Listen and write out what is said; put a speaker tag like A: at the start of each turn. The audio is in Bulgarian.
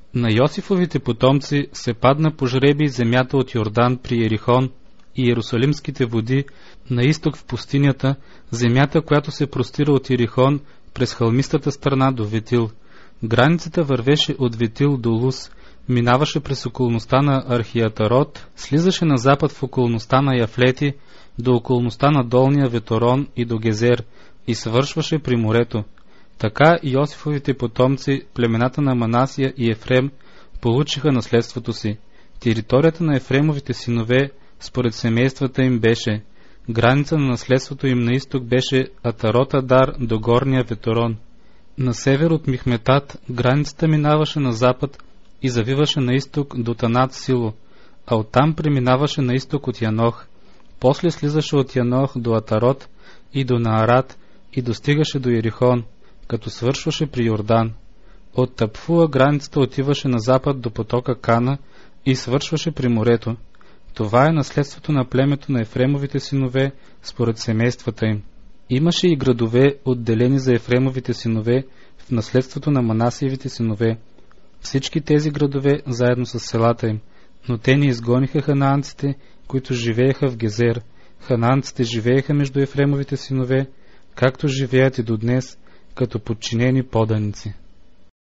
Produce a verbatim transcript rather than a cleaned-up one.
A: На Йосифовите потомци се падна по жребий земята от Йордан при Ерихон и Иерусалимските води, на изток в пустинята, земята, която се простира от Ерихон през хълмистата страна до Ветил. Границата вървеше от Ветил до Лус, минаваше през околността на Архиятарот, слизаше на запад в околността на Яфлети, до околността на долния Веторон и до Гезер, и свършваше при морето. Така Йосифовите потомци, племената на Манасия и Ефрем, получиха наследството си. Територията на Ефремовите синове, според семействата им, беше: граница на наследството им на изток беше Атарот Адар до горния Веторон. На север от Михметат границата минаваше на запад и завиваше на изток до Танат Сило, а оттам преминаваше на изток от Янох. После слизаше от Янох до Атарот и до Наарат и достигаше до Ерихон, като свършваше при Йордан. От Тапфуа границата отиваше на запад до потока Кана и свършваше при морето. Това е наследството на племето на Ефремовите синове според семействата им. Имаше и градове, отделени за Ефремовите синове в наследството на Манасиевите синове. Всички тези градове заедно с селата им, но те не изгониха ханаанците, които живееха в Гезер. Ханаанците живееха между Ефремовите синове, както живеят и до днес, като подчинени поданици.